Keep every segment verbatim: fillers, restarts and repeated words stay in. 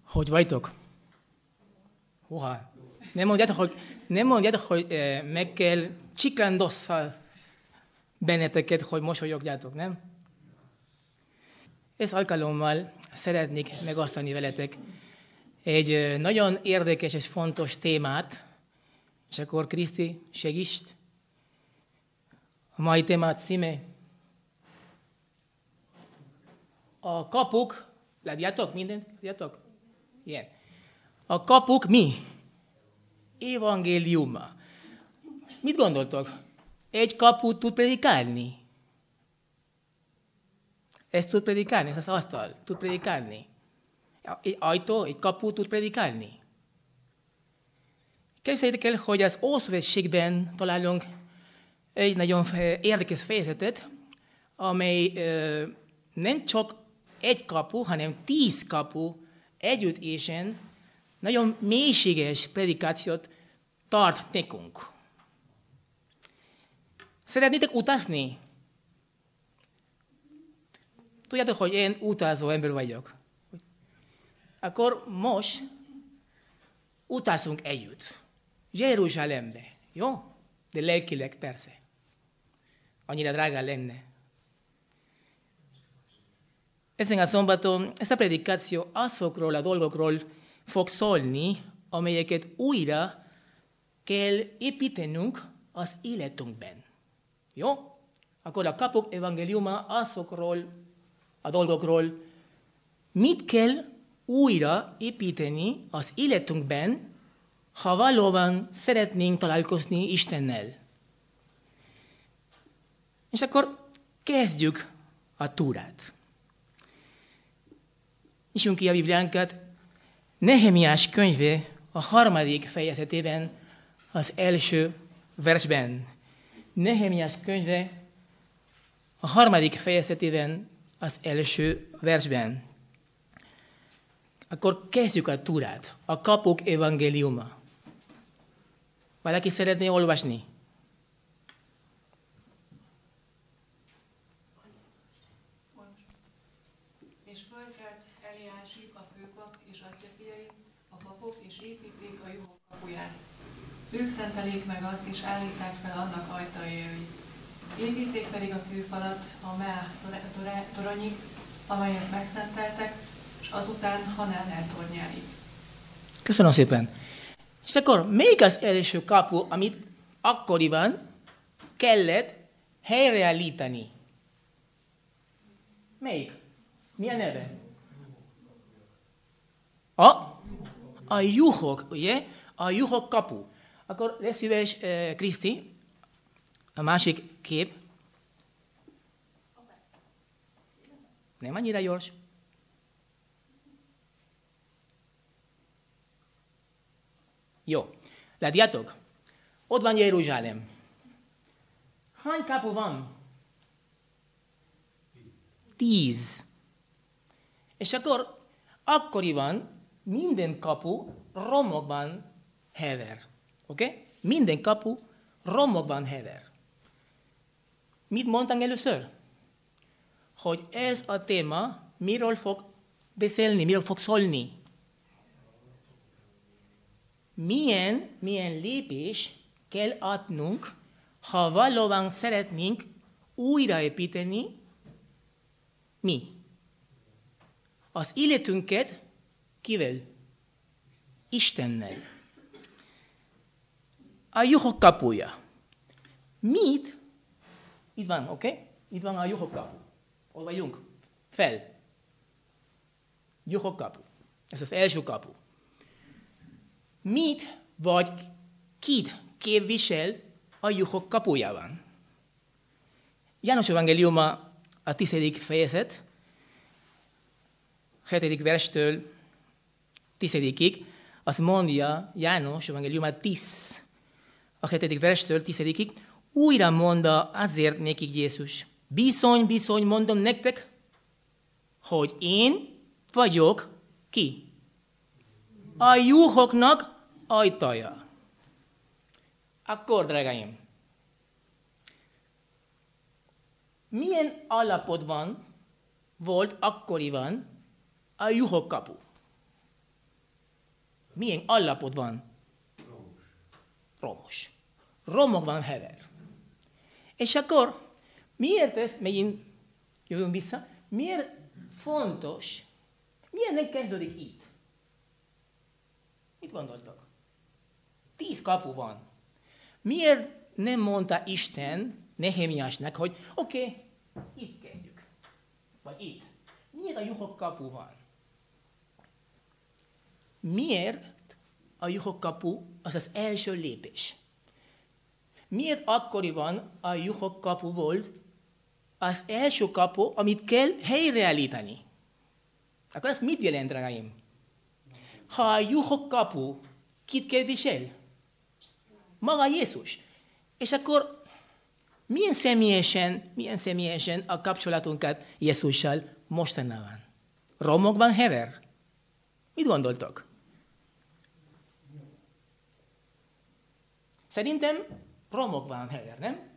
Hogy vagytok? Húha. Nem mondjátok, hogy, nem mondjátok, hogy eh, meg kell csiklandosszal benneteket, hogy mosolyogjátok, nem? Ez alkalommal szeretnék megosztani veletek egy eh, nagyon érdekes és fontos témát, és akkor Kriszti, segíts! A mai témát címe a kapuk, látjátok mindent? Látjátok? Igen. A kapuk mi? Evangéliuma. Mit gondoltok? Egy kapu tud predikálni? Ezt tud predikálni, ez az asztal. Tud predikálni. Egy ajtó, egy kapu tud predikálni. Képzeljétek el, hogy az Ószövetségben találunk egy nagyon érdekes fejezetet, amely nem csak egy kapu, hanem tíz kapu együttésen nagyon mélységes predikációt tart nekünk. Szeretnétek utazni? Tudjátok, hogy én utazó ember vagyok. Akkor most utazunk együtt. Jeruzsálembe. Jó? De lelkileg persze. Annyira drága lenne. Ezen a szombaton ezt a predikáció azokról a dolgokról fog szólni, amelyeket újra kell építenünk az életünkben. Jó? Akkor a kapuk evangéliuma azokról a dolgokról, mit kell újra építeni az életünkben, ha valóban szeretnénk találkozni Istennel. És akkor kezdjük a túrát. Nyissunk ki a Bibliánkat, Nehemiás könyve a harmadik fejezetében, az első versben. Nehemiás könyve a harmadik fejezetében, az első versben. Akkor kezdjük a túrát. A kapuk evangéliuma. Valaki szeretné olvasni? És fölkelt Eliásib, a főpap és atyaffiai, a papok, és építék a juhok kapuját. Ők szentelik meg azt, és állítják fel annak ajtajai. Építék pedig a főfalat a Meá toronyig, amelyet megszenteltek, és azután Hanánel tornyáig. Köszönöm szépen. És akkor még az első kapu, amit akkoriban kellett helyreállítani. Melyik? Mi a neve? A? A juhok, ugye? A juhok kapu. Akkor lesz szíves, uh, Kriszti, a másik kép. Nem annyira gyors. Jó. Látjátok? Ott van Jeruzsálem. Hány kapu van? Tíz. És akkor akkoriban minden kapu romokban hever. Oké? Okay? Minden kapu romokban hever. Mit mondtam először? Hogy ez a téma miről fog beszélni, miről fog szólni. Milyen, milyen lépés kell adnunk, ha valóban szeretnénk újraépíteni mi? Az életünket kivel? Istennel. A juhok kapuja. Mit? Itt van, oké? Okay? Itt van a juhok kapu. Hol vagyunk? Fel. Juhok kapu. Ez az első kapu. Mit vagy kit képvisel a juhok kapujában? János evangéliuma a tizedik fejezet, hetedik verstől tizedikig, azt mondja János evangéliuma tíz, a hetedik verstől tizedikig, újra mondta azért nekik Jézus. Bizony, bizony, mondom nektek, hogy én vagyok ki? A juhoknak ajtaja. Akkor, drágáim, milyen állapotban volt akkoriban a juhok kapu? Milyen állapot van? Romos. Romos. Romokban hever. És akkor miért ez, megint jövünk vissza, miért fontos, miért nem kezdődik itt? Mit gondoltok? Tíz kapu van. Miért nem mondta Isten Nehemiásnak, hogy oké, okay, itt kezdjük. Vagy itt. Miért a juhok kapu van? Miért a juhok kapu az az első lépés? Miért akkoriban a juhok kapu volt az első kapu, amit kell helyreállítani? Akkor ez mit jelent, drágáim? Ha a juhok kapu kit képvisel? Maga Jézus. És akkor milyen személyesen, milyen személyesen a kapcsolatunkat Jézussal mostanában? Romokban hever? Mit gondoltok? Szerintem romokban hever, nem?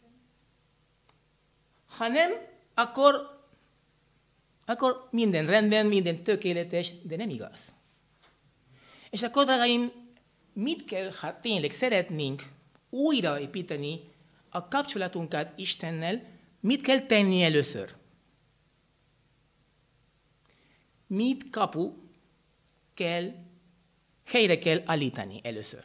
Ha nem, akkor, akkor minden rendben, minden tökéletes, de nem igaz. És akkor, drágáim, mit kell, ha tényleg szeretnénk újraépíteni a kapcsolatunkat Istennel, mit kell tenni először? Mit kapu kell, helyre kell állítani először?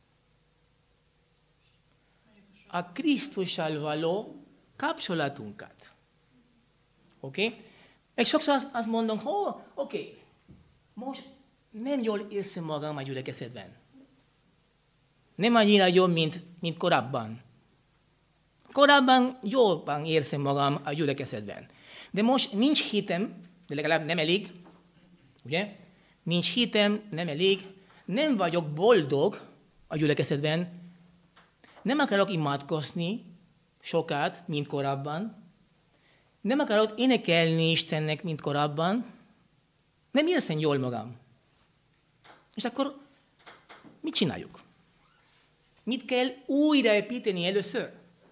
A Krisztussal való kapcsolatunkat. Oké? Okay? És sokszor azt, azt mondom, hogy oké, okay, most nem jól érzem magam a gyülekezetben. Nem annyira jobb, mint, mint korábban. Korábban jobban érzem magam a gyülekezetben. De most nincs hitem, de legalább nem elég, ugye? Nincs hitem, nem elég, nem vagyok boldog a gyülekezetben, nem akarok imádkozni sokat, mint korábban, nem akarok énekelni Istennek, mint korábban, nem érzem jól magam. És akkor mit csináljuk? Mit kell újraépíteni először?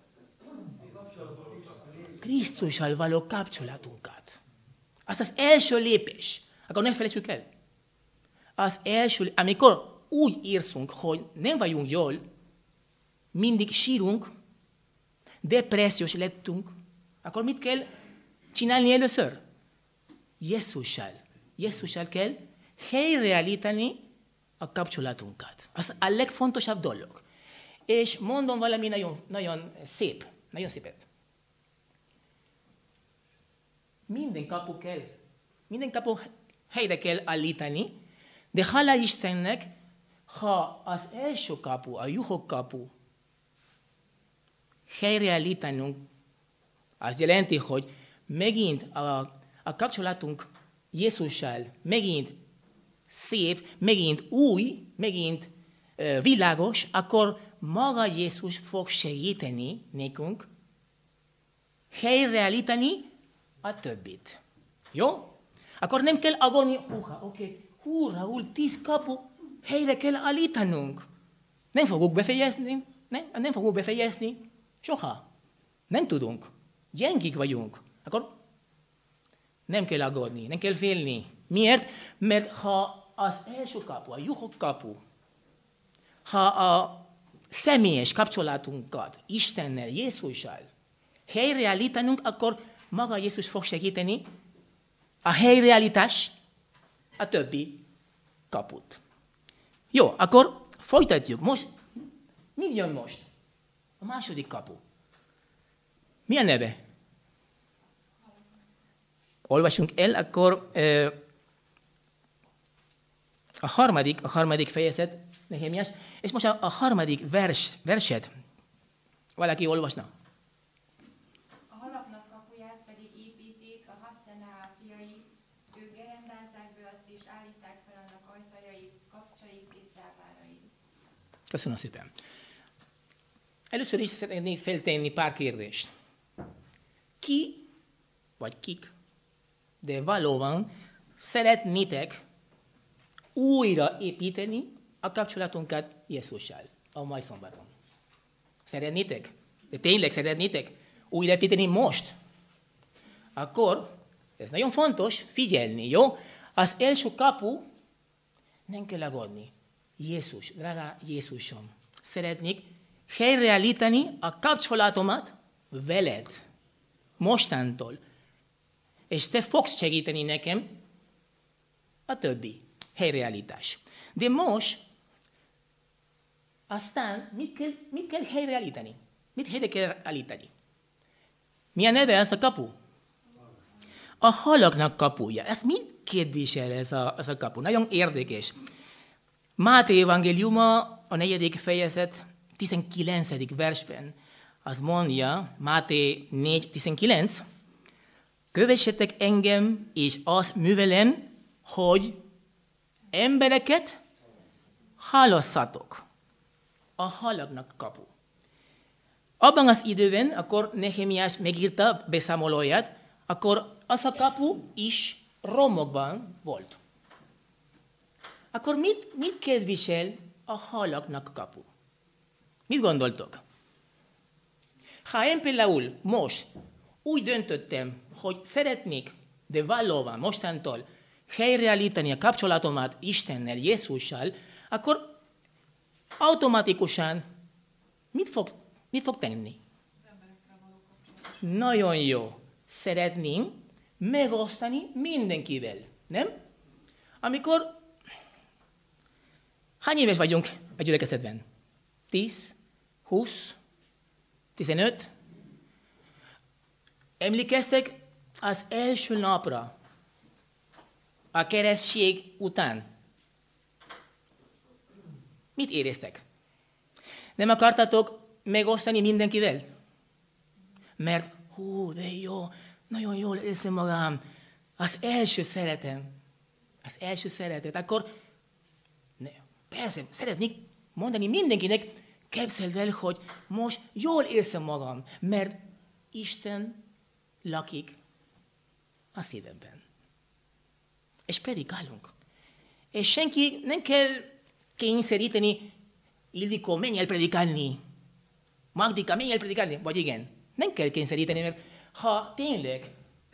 Krisztussal való kapcsolatunkat. Az az első lépés. Akkor ne felejtsük el. Az első, amikor úgy érzünk, hogy nem vagyunk jól, mindig sírunk, depressziós lettünk, akkor mit kell csinálni először? Jézussal. Jézussal kell helyreállítani a kapcsolatunkat. Az a legfontosabb dolog. És mondom valami nagyon, nagyon szép, nagyon szépet. Minden kapu kell, minden kapu helyre kell állítani, de hála Istennek, ha az első kapu, a juhok kapu helyreállítanunk, az jelenti, hogy megint a, a kapcsolatunk Jézussal megint szép, megint új, megint uh, világos, akkor maga Jézus fog segíteni nekünk helyreállítani a többit. Jó? Akkor nem kell aggódni, húha, oké, okay. hú, Raúl, tíz kapu helyre kell állítanunk. Nem fogjuk befejezni, nem, nem fogjuk befejezni soha. Nem tudunk. Gyengik vagyunk. Akkor nem kell aggódni, nem kell félni. Miért? Mert ha az első kapu, a juhok kapu, ha a személyes kapcsolatunkat Istennel, Jézussal helyreállítanunk, akkor maga Jézus fog segíteni a helyreállítás, a többi kaput. Jó, akkor folytatjuk. Most, mi jön most? A második kapu. Mi a neve? Olvasunk el, akkor uh, a harmadik, a harmadik fejezet, Nehemiás, és most a, a harmadik vers, verset valaki olvasna. A halaknak kapuját pedig építék a Hassenaá fiai, ők gerendázzák be azt és állítják fel annak ajtajait, kapcsait és zárvárait. Köszönöm szépen. Először is szeretnék feltenni pár kérdést. Ki, vagy kik, de valóban szeretnétek újra építeni a kapcsolatunkat Jézussal a mai szombaton? Szeretnétek? De tényleg szeretnétek újra építeni most? Akkor, ez nagyon fontos, figyelni, jó? Az első kapu, nem kell aggódni. Jézus, drága Jézusom, szeretnék helyreállítani a kapcsolatomat veled. Mostantól. És te fogsz segíteni nekem a többi helyreállítás. De most, aztán mit kell, mit kell helyreállítani? Mit helyre kell állítani? Mi a neve ez a kapu? A halaknak kapuja. Ez mit képvisel ez a, ez a kapu? Nagyon érdekes. Máté evangéliuma, a negyedik fejezet, tizenkilencedik versben, az mondja, Máté négy tizenkilenc, kövessetek engem, és azt művelem, hogy embereket halasszatok. A halaknak kapu. Abban az időben, akkor Nehemiás megírta beszámolóját, akkor az a kapu is romokban volt. Akkor mit, mit képvisel a halaknak kapu? Mit gondoltok? Ha én például most úgy döntöttem, hogy szeretnék, de valóban mostantól helyreállítani a kapcsolatomat Istennel, Jézussal, akkor automatikusan mit fog, mit fog tenni? Nagyon jó. Szeretnénk megosztani mindenkivel, nem? Amikor hány éves vagyunk a gyülekezetben? Tíz? Húsz? Tizenöt? Emlékeztek az első napra, a keresztség után? Mit éreztek? Nem akartatok megosztani mindenkivel? Mert, hú, de jó, nagyon jól érzem magam. Az első szeretem. Az első szeretet. Akkor, ne, persze, szeretnék mondani mindenkinek, képzeld el, hogy most jól érzem magam, mert Isten lakik a szívemben. És predikálunk. És senki nem kell kényszeríteni, Ildikó, menj el predikálni. Magdika, menj el predikálni. Vagy igen, nem kell kényszeríteni, mert ha tényleg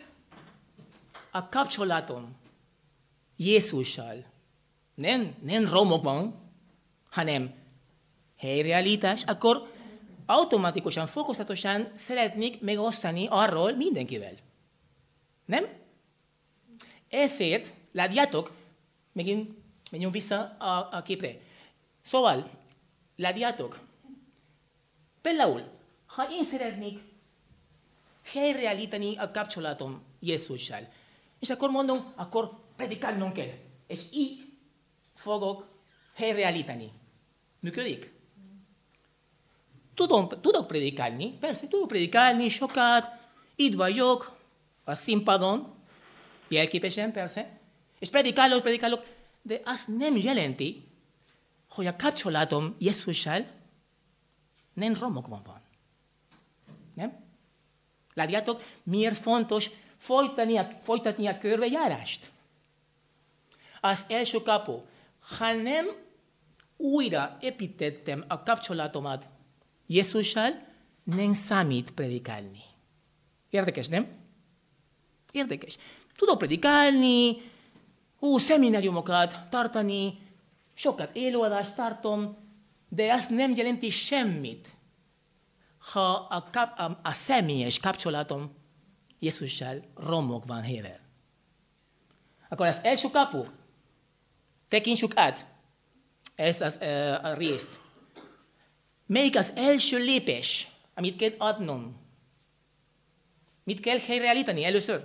a kapcsolatom Jézussal nem, nem romokban, hanem helyreállítás, akkor automatikusan, fokozatosan szeretnék megosztani arról mindenkivel. Nem? Ezért, látjátok, megint menjünk vissza a, a képre. Szóval, látjátok, például, ha én szeretnék helyreállítani a kapcsolatom Jézussal, és akkor mondom, akkor predikálnom kell, és így fogok helyreállítani. Működik? Tudom, tudok predikálni, persze, tudok predikálni sokat, itt vagyok, a színpadon, jelképesen persze, és predikálok, predikálok, de azt nem jelenti, hogy a kapcsolatom Jézussal nem romokban van. Nem? Látjátok, miért fontos folytatni a, folytatni a körbejárást? Az első kapu, ha nem újra építettem a kapcsolatomat Jézussal, nem számít predikálni. Érdekes, nem? Érdekes. Tudok predikálni, hú, szemináriumokat tartani, sokat előadást tartom, de azt nem jelenti semmit, ha a, kap, a, a személyes kapcsolatom Jézussal romokban helyvel. Akkor az első kapu, tekintsük át ezt az, uh, a részt. Melyik az első lépés, amit kell adnom? Mit kell helyreállítani először?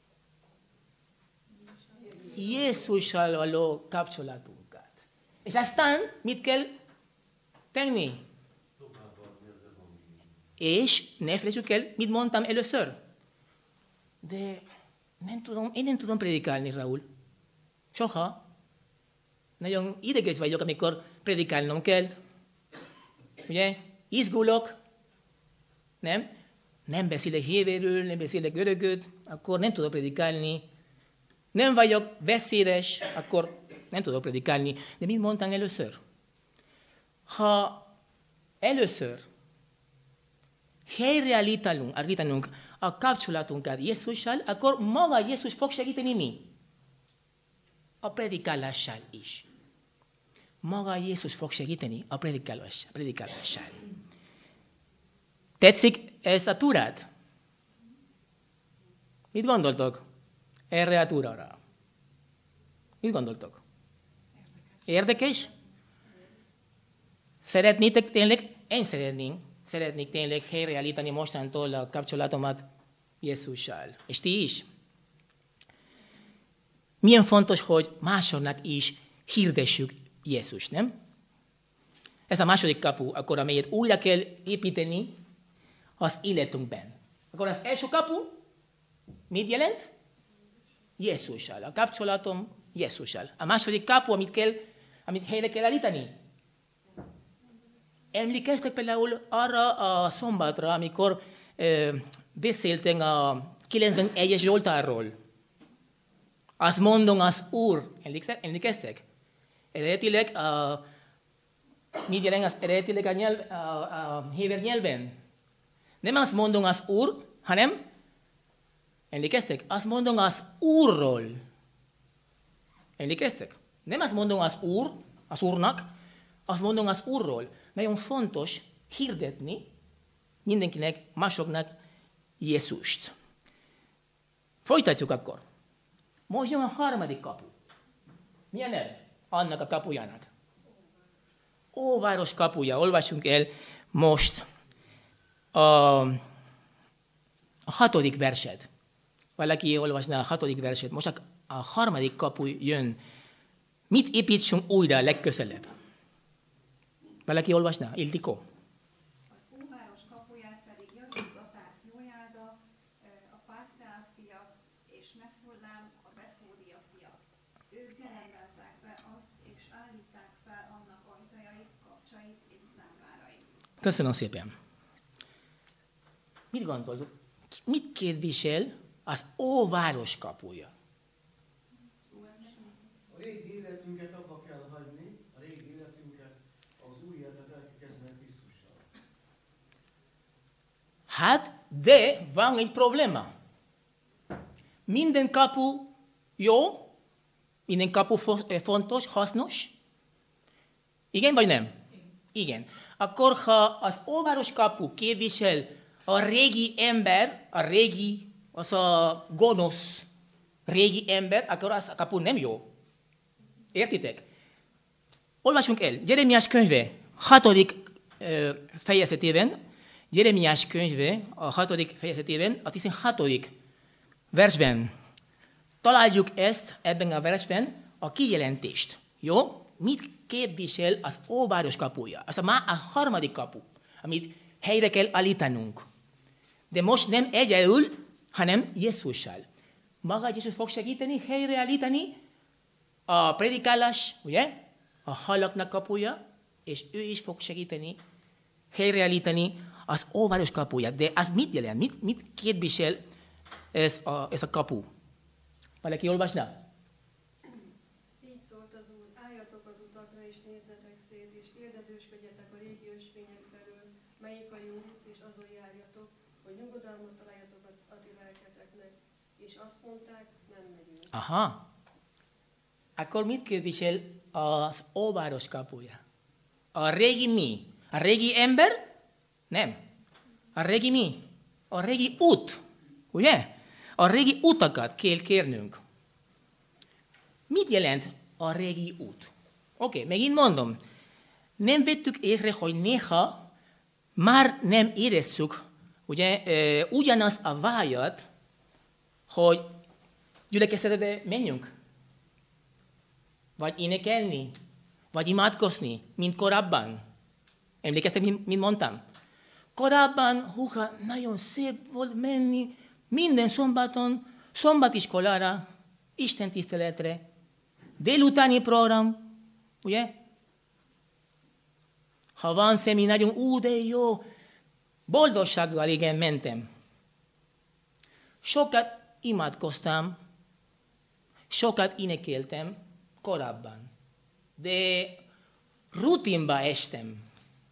Jézussal való kapcsolatunkat. És aztán mit kell tenni? És ne felejtsük el, mit mondtam először. De nem tudom, én nem tudom predikálni, Raúl. Soha. Nagyon ideges vagyok, amikor predikálnom kell. Ugye? Izgulok. Nem? Nem beszélek héberül, nem beszélek görögöt, akkor nem tudok predikálni. Nem vagyok beszédes, akkor nem tudok predikálni. De mit mondtam először? Ha először helyreállítanunk a kapcsolatunkat Jézussal, akkor maga Jézus fog segíteni mi? A predikálással is. Maga Jézus fog segíteni a predikálás, predikálással. Tetszik ez a túrát? Mit gondoltok erre a túrára? Mit gondoltok? Érdekes? Szeretnétek tényleg? Én szeretnék. Szeretnék tényleg helyreállítani mostantól a kapcsolatomat Jézussal. És ti is? Milyen fontos, hogy másoknak is hirdessük Jézus, nem? Ez a második kapu, akkor amelyet újra kell építeni az életünkben. Akkor az első kapu mit jelent? Jézussal. A kapcsolatom Jézussal. A második kapu, amit, kell, amit helyre kell állítani. Emlékeztek például arra a szombatra, amikor ö, beszéltünk a kilencvenegyes Zsoltárról. Azt mondom az Úr. Emlékeztek? Eredetileg, a, mit jelent az eredetileg a, nyelv, a, a héber nyelven? Nem azt mondom az Úr, hanem, emlékeztek? Azt mondom az Úrról. Emlékeztek? Nem azt mondom az Úr, az Úrnak, azt mondom az Úrról. Nagyon fontos hirdetni mindenkinek, másoknak Jézust. Folytatjuk akkor. Most jön a harmadik kapu. Milyen neve? Annak a kapujának. Óváros kapuja. Olvasunk el most a, a hatodik verset. Valaki olvasná a hatodik verset. Most a, a harmadik kapu jön. Mit építsünk újra legközelebb? Valaki olvasná? Ildikó? Az óváros kapuját pedig Jazid apák Jójáda, a Pászteál fia, és Meszulám a Beszódia fia. Ők gerendázták be azt, és állítták fel annak ajtajait, kapcsait és zárvárait. Köszönöm szépen. Mit gondoltuk? Mit képvisel az óváros kapuja? A régi életünket abba kell hagyni, a régi életünket, az új életet el kell kezdeni Krisztussal. Hát, de van egy probléma. Minden kapu jó, minden kapu fontos, hasznos. Igen vagy nem? Igen. Akkor, ha az óváros kapu képvisel a régi ember, a régi, az a gonosz régi ember, akkor az a kapu nem jó. Értitek? Olvasunk el. Jeremiás könyve, hatodik uh, fejezetében, Jeremiás könyve, a hatodik fejezetében, a tizenhatodik versben találjuk ezt, ebben a versben, a kijelentést. Jó? Mit képvisel az óváros kapuja? Az a, má, a harmadik kapu, amit helyre kell állítanunk. De most nem egyedül, hanem Jézussal. Maga Jézus fog segíteni, helyreállítani a predikálás, ugye? A halaknak kapuja, és ő is fog segíteni, helyreállítani az óváros kapuja. De az mit jelent? Mit, mit képvisel ez a, ez a kapu? Valaki olvasná? Így szólt az Úr, álljatok az utakra és nézzetek szét, és kérdezősködjetek a régi ösvények felől, melyik a jó út, és azon járjatok, hogy nyugodalmat találjatok a ti lelketeknek. És azt mondták, nem megyünk. Aha. Akkor mit képvisel az óváros kapuja? A régi mi? A régi ember? Nem. A régi mi? A régi út. Ugye? A régi utakat kell kérnünk. Mit jelent a régi út? Oké, okay, megint mondom. Nem vettük észre, hogy néha már nem érezzük, ugye, e, ugyanazt a vágyat, hogy gyülekezetbe menjünk. Vagy énekelni, vagy imádkozni, mint korábban. Emlékeztek, mint mondtam? Korábban, húha, nagyon szép volt menni minden szombaton, szombatiskolára, Isten tiszteletre, délutáni program, ugye? Ha van szeminárium, ú, de jó, boldogsággal igen mentem. Sokat imádkoztam, sokat énekeltem korábban, de rutinba estem.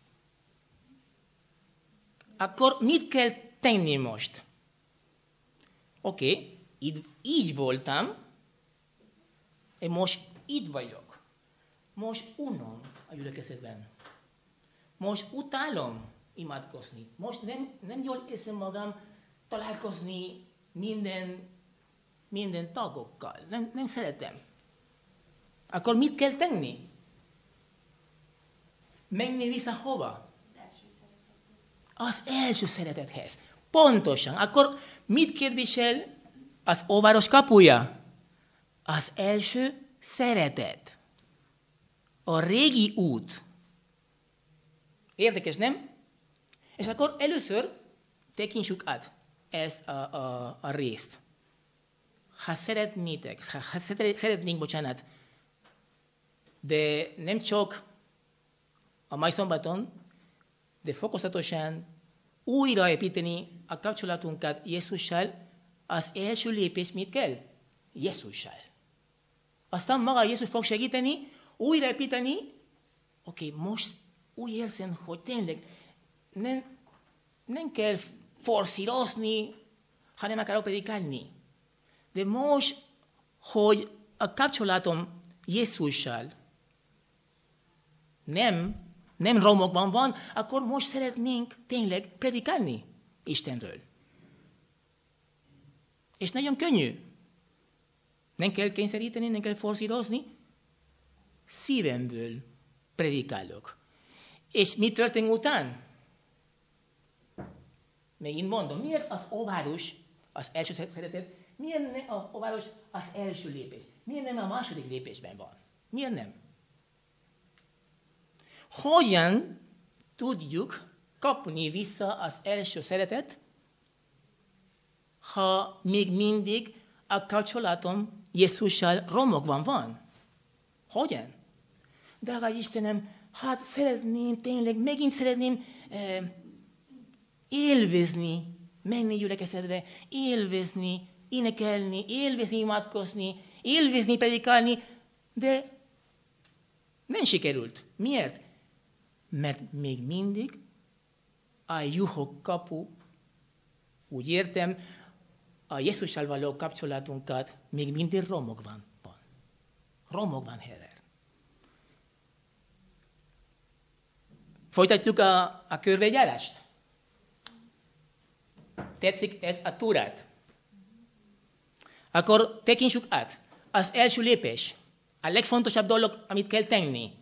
Akkor mit kell tenni most? Oké, okay, így, így voltam, és most itt vagyok. most unom a gyülekezetben. Most utálom imádkozni. Most nem, nem jól érzem magam találkozni minden, minden tagokkal. Nem, nem szeretem. Akkor mit kell tenni? Menni vissza hova? Az első szeretethez. Pontosan. Akkor mit képvisel az óváros kapuja? Az első szeretet. A régi út. Érdekes, nem? És akkor először tekintsük át ezt a, a, a részt. Ha szeretnétek, ha szeretnénk, bocsánat, de nem csak a mai szombaton, de fokozatosan újraépíteni a kapcsolatunkat Jézussal, az első lépés mit kell? Jézussal. Aztán maga Jézus fog segíteni, újraépíteni, oké, okay, most úgy érzem, hogy tényleg nem, nem kell forszírozni, ha nem akarok predikálni. De most, hogy a kapcsolatom Jézussal nem, nem romokban van, akkor most szeretnénk tényleg predikálni Istenről. És nagyon könnyű. Nem kell kényszeríteni, nem kell forszírozni. Szívemből predikálok. És mi történik után? Megint mondom, miért az óváros az első szeretet, miért nem az óváros az első lépés? Miért nem a második lépésben van? Miért nem? Hogyan tudjuk kapni vissza az első szeretet, ha még mindig a kapcsolatom Jézussal romokban van? Hogyan? Drága Istenem, hát szeretném tényleg, megint szeretném eh, élvezni, menni gyülekezetbe, élvezni, énekelni, élvezni, imádkozni, élvezni, predikálni, de nem sikerült. Miért? Mert még mindig a juhok kapu, úgy értem, a Jézussal való kapcsolatunkat még mindig romokban van. Romokban hever. Folytatjuk a, a körbejárást? Tetszik ez a túrát? Akkor tekintsük át. Az első lépés, a legfontosabb dolog, amit kell tenni.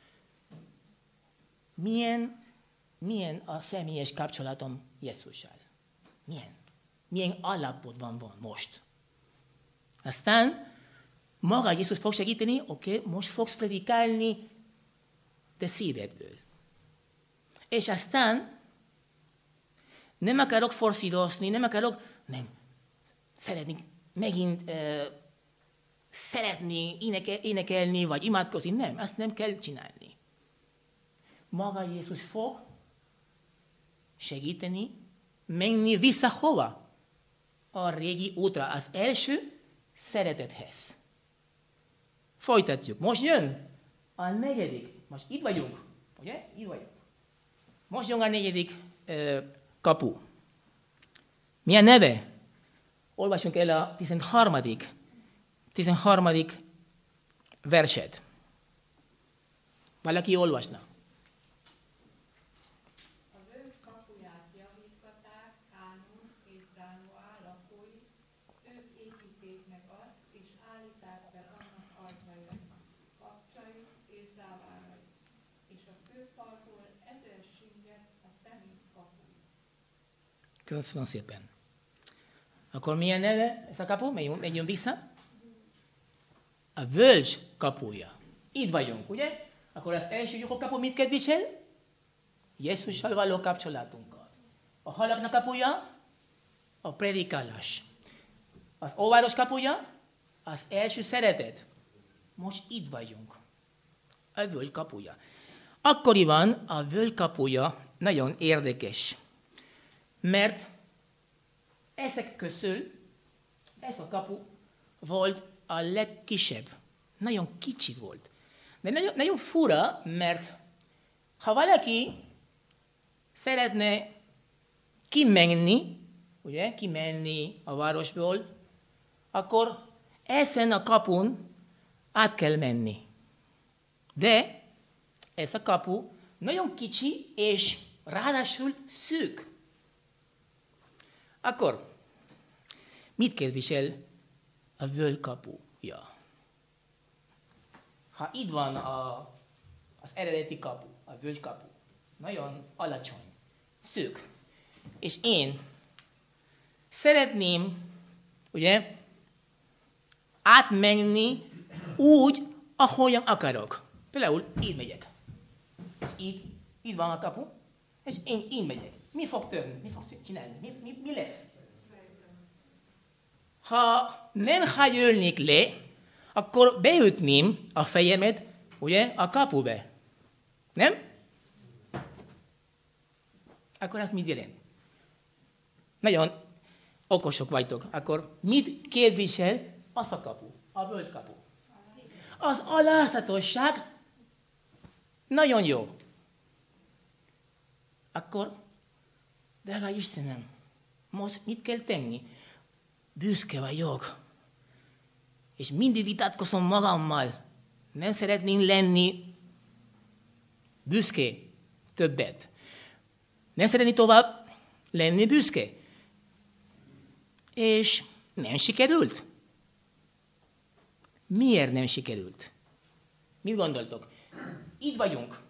Milyen, milyen a személyes kapcsolatom Jézussal? Milyen? Milyen állapotban van most? Aztán maga Jézus fog segíteni, oké, okay, most fogsz predikálni, de szívedből. És aztán nem akarok forszírozni, nem akarok, nem, szeretnék megint uh, szeretni énekel, énekelni, vagy imádkozni, nem, azt nem kell csinálni. Maga Jézus fog segíteni, menni vissza hova? A régi útra, az első szeretethez. Folytatjuk. Most jön a negyedik. Most itt vagyunk. Ugye? Itt vagyunk. Most jön a negyedik uh, kapu. Mi a neve? Olvasunk el a tizenharmadik. tizenharmadik verset. Valaki olvasna. A völgy kapuját javítgatták Kánun és Zánoá lakói, ők építék meg azt, és állíták fel annak ajtajait, kapcsait és závárait, és a főfaltól ezer singet a szemét kapuj. Köszönöm szépen. Akkor milyen neve ez a kapu? Megyünk vissza. A völgy kapuja. Itt vagyunk, ugye? Akkor az első juhok kapu mit képvisel? Jézussal való kapcsolatunkat. A halaknak kapuja? A predikálás. Az óváros kapuja? Az első szeretet. Most itt vagyunk. A völgy kapuja. Akkoriban a völgy kapuja nagyon érdekes. Mert ezek közül ez a kapu volt a legkisebb. Nagyon kicsi volt. De nagyon, nagyon fura, mert ha valaki szeretne kimenni, ugye, kimenni a városból, akkor ezen a kapun át kell menni. De ez a kapu nagyon kicsi, és ráadásul szűk. Akkor mit képvisel a völgykapuja? Ha itt van a, az eredeti kapu, a völgykapu, nagyon alacsony, szűk, és én szeretném, ugye, átmenni úgy, ahogyan akarok. Például így megyek. És így, így van a kapu, és én így megyek. Mi fog történni? Mi fog csinálni? Mi, mi, mi lesz? Ha nem hajolnék le, akkor beütném a fejemet, ugye, a kapuba. Nem? Akkor az mit jelent? Nagyon okosok vagytok. Akkor mit képvisel az a kapu? A völgykapu. Az alázatosság nagyon jó. Akkor, drága Istenem, most mit kell tenni? Büszke vagyok. És mindig vitatkozom magammal. Nem szeretném lenni büszke többet. Nem szeretném tovább lenni büszke. És nem sikerült. Miért nem sikerült? Mit gondoltok? Itt vagyunk.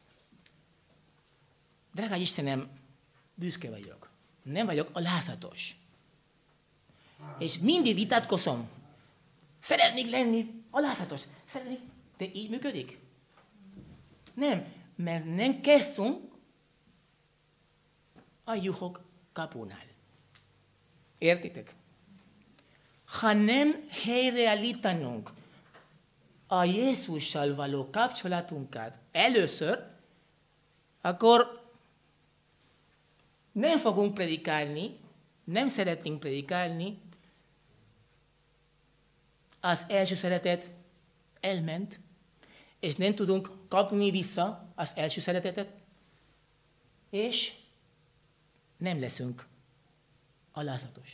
Drága Istenem, büszke vagyok. Nem vagyok alázatos. És mindig vitatkozom. Szeretnék lenni alázatos. Szeretnék. De így működik? Nem, mert nem kezdtünk a juhok kapunál. Értitek? Ha nem helyreállítanunk a Jézussal való kapcsolatunkat először, akkor nem fogunk predikálni, nem szeretnénk predikálni, az első szeretet elment, és nem tudunk kapni vissza az első szeretetet, és nem leszünk alázatosak.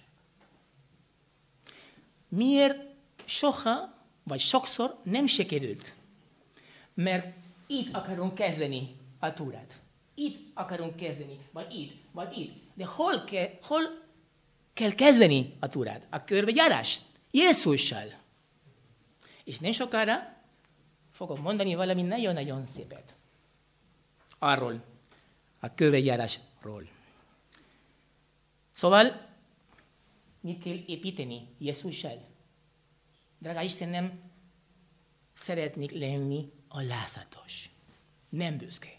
Miért soha, vagy sokszor nem sikerült? Mert itt akarunk kezdeni a túrát. Itt akarunk kezdeni, vagy itt, vagy itt. De hol kell, hol kell kezdeni a túrát? A körbejárás. Jézussal. És nem sokára fogok mondani valami nagyon-nagyon szépet. Arról, a körbejárásról. Szóval, mit kell építeni Jézussal? Drága Istenem, szeretnék lenni alázatos. Nem büszke.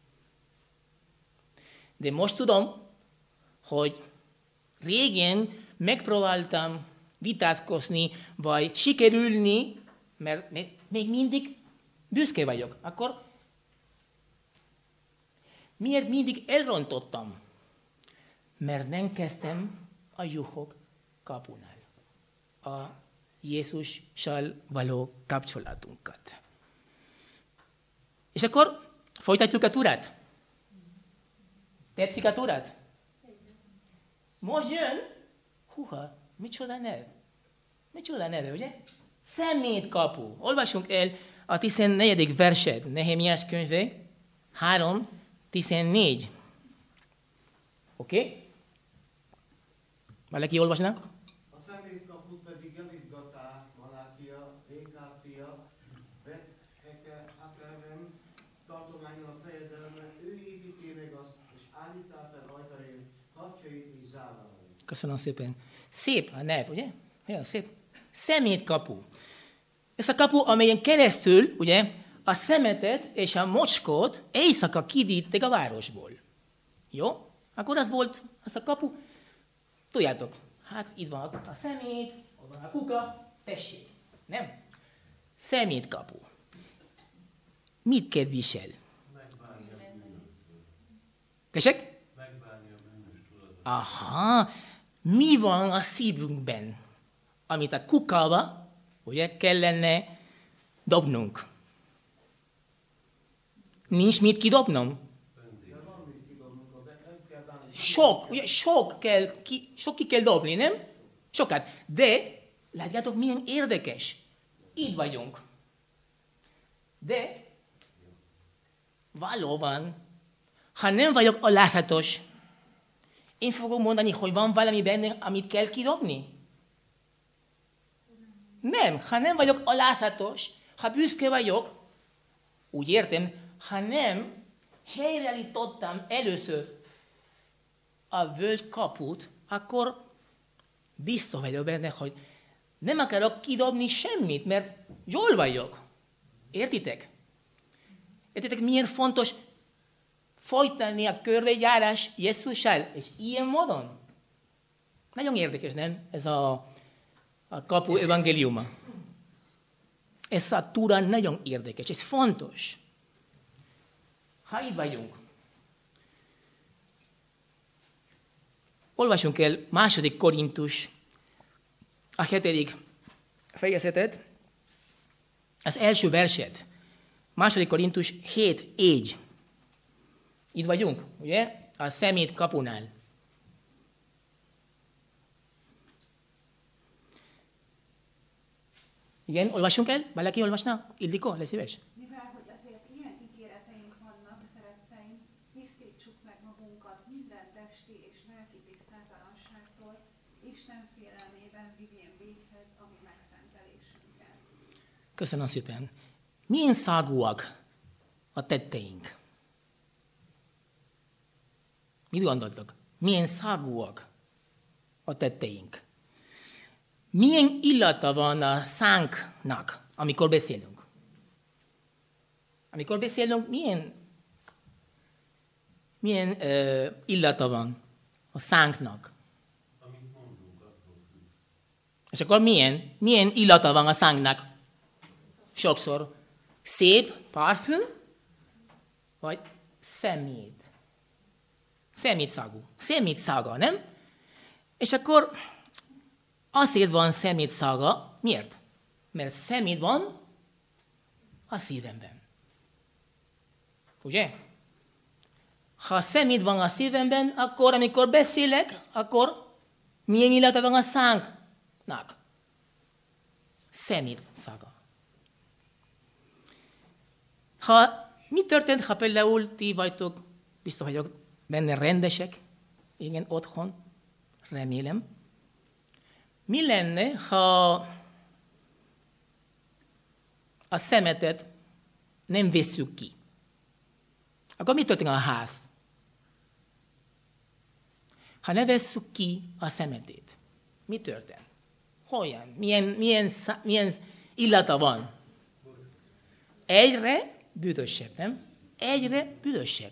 De most tudom, hogy régen megpróbáltam vitatkozni, vagy sikerülni, mert még mindig büszke vagyok. Akkor miért mindig elrontottam? Mert nem kezdtem a juhok kapunál. A Jézussal való kapcsolatunkat. És akkor folytatjuk a túrát. Tetszik a túrát? Most jön, húha, micsoda nev? Micsoda neve, ugye? Szemétkapu. Olvasunk el a tizennegyedik verset, Nehemiás könyve, három tizennégy. Oké? Okay? Valaki olvasna? A szemétkaput pedig javizgatták Malákia, Rékáb fia, Bet-Heke, Hakerem, tartományon a fejedelme, ő építi meg azt, és állítá fel ajtajait, hatjait és zárárait. Köszönöm szépen. Szép a nev, ugye? Nagyon szép. Szemétkapu. Ez a kapu, amelyen keresztül, ugye, a szemetet és a mocskot éjszaka kivitték a városból. Jó? Akkor az volt, az a kapu. Tudjátok, hát itt van a szemét, ott van a kuka, tessék. Nem? Szemétkapu. Mit képvisel? Megbánja a bűnöstől. Tessék? Megbánja a bűnös tudatot. Aha, mi van a szívünkben, amit a kukába, ugye, kellene dobnunk? Nincs mit kidobnom? De van mit kidobnunk, a be- meg kell bánni. Sok, ugye, sok, kell, ki, sok ki kell dobni, nem? Sokat. De, látjátok, milyen érdekes. Így vagyunk. De, valóban, ha nem vagyok alázatos, én fogom mondani, hogy van valami benne, amit kell kidobni? Nem, ha nem vagyok alázatos, ha büszke vagyok, úgy értem, ha nem helyreállítottam először a völgy kaput, akkor biztos vagyok benne, hogy nem akarok kidobni semmit, mert jól vagyok. Értitek? Értitek, milyen fontos folytatni a körbejárás Jézussal, és ilyen módon? Nagyon érdekes, nem? Ez a, a kapu evangéliuma. Ez a túra nagyon érdekes, ez fontos. Ha itt vagyunk, olvasunk el második Korintus, a hetedik fejezetet, az első verset. második Korintus hét egy. Itt vagyunk, ugye? A szemét kapunál. Igen, olvassunk el? Valaki olvasna? Ildikó, lesz szíves? Mivel, hogy azért ilyen ígéreteink vannak, szeretteim, tisztítsuk meg magunkat minden testi és lelki tisztátalanságtól, Isten félelmében vivén véghez a mi megszentelésünket. Köszönöm szépen. Milyen szagúak a tetteink? Mit gondoltok? Milyen szagúak a tetteink? Milyen illata van a szánknak, amikor beszélünk? Amikor beszélünk, milyen, milyen uh, illata van a szánknak? Amit mondunk, attól függ. És akkor milyen, milyen illata van a szánknak? Sokszor szép parfüm, vagy szemét. Szemétszagú. Szemétszaga, nem? És akkor azért van szemétszaga. Miért? Mert szemét van a szívemben. Ugye? Ha szemét van a szívemben, akkor amikor beszélek, akkor milyen illata van a szánknak? Szemétszaga. Ha mi történt, ha például ti vagytok, biztos vagyok benne rendesek, igen, otthon, remélem. Mi lenne, ha a szemetet nem vesszük ki? Akkor mi történik a ház? Ha ne vesszük ki a szemetét, mi történt? Hogyan? Milyen, milyen, milyen illata van? Egyre büdösebb, nem? Egyre büdösebb.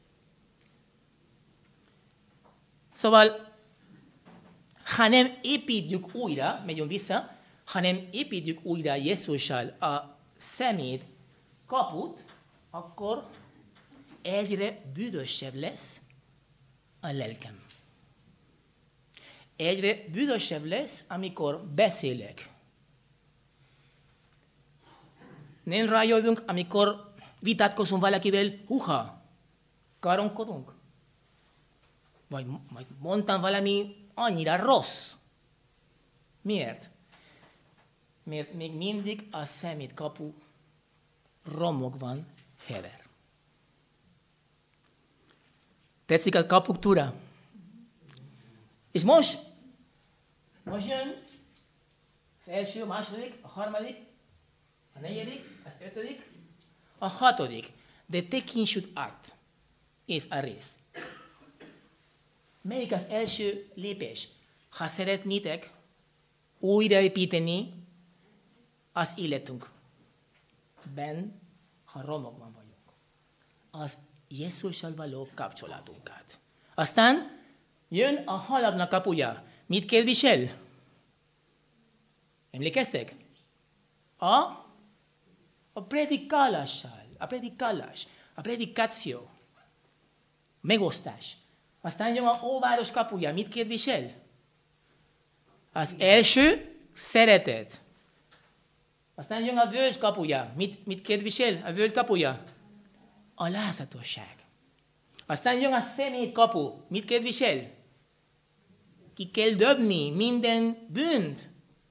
Szóval, ha nem építjük újra, megyünk vissza, ha nem építjük újra Jézussal a szemét kaput, akkor egyre büdösebb lesz a lelkem. Egyre büdösebb lesz, amikor beszélek. Nem rájövünk, amikor vitatkozunk valakivel, huha, karonkodunk. Vagy, vagy mondtam valami annyira rossz. Miért? Mert még mindig a szemét kapu romokban hever. Tetszik a kapuktúra? És most, most jön az első, a második, a harmadik, a negyedik, az ötödik, a hatodik. De tekintsük át. Ez a rész. Melyik az első lépés? Ha szeretnétek újraépíteni az életünkben, ha romokban vagyunk, az Jézussal való kapcsolatunkat. Aztán jön a halaknak kapuja. Mit képvisel? Emlékeztek? A, a predikálással, a predikálás, a predikáció, megosztás. Aztán jön a óváros kapuja. Mit képvisel? Az első szeretet. Aztán jön a völgy kapuja. Mit, mit képvisel a völgy kapuja? A lázatosság. Aztán jön a szemét kapu. Mit képvisel? Ki kell dobni minden bűnt